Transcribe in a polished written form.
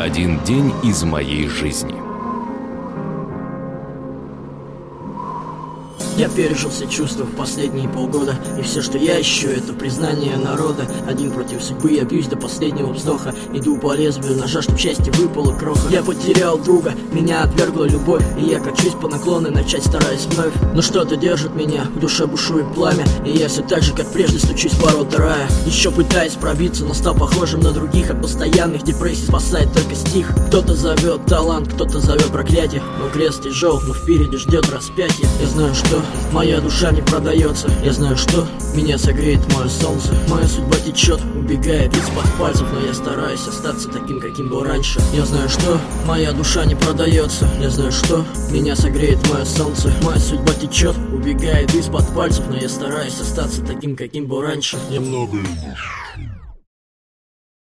Один день из моей жизни. Я пережил все чувства в последние полгода, и все, что я ищу, это признание народа. Один против судьбы, я бьюсь до последнего вздоха. Иду по лезвию ножа, чтоб счастье выпало кроха. Я потерял друга, меня отвергла любовь, и я качусь по наклону, начать стараюсь вновь. Но что-то держит меня, в душе бушует пламя, и я все так же, как прежде, стучусь в ворота рая. Еще пытаюсь пробиться, но стал похожим на других. От постоянных депрессий спасает только стих. Кто-то зовет талант, кто-то зовет проклятие, но крест тяжел, но впереди ждет распятие. Я знаю, что моя душа не продается. Я знаю, что меня согреет мое солнце. Моя судьба течет, убегает из-под пальцев, но я стараюсь остаться таким, каким был раньше. Я знаю, что моя душа не продается. Я знаю, что меня согреет мое солнце. Моя судьба течет, убегает из-под пальцев, но я стараюсь остаться таким, каким был раньше. Я много любишь.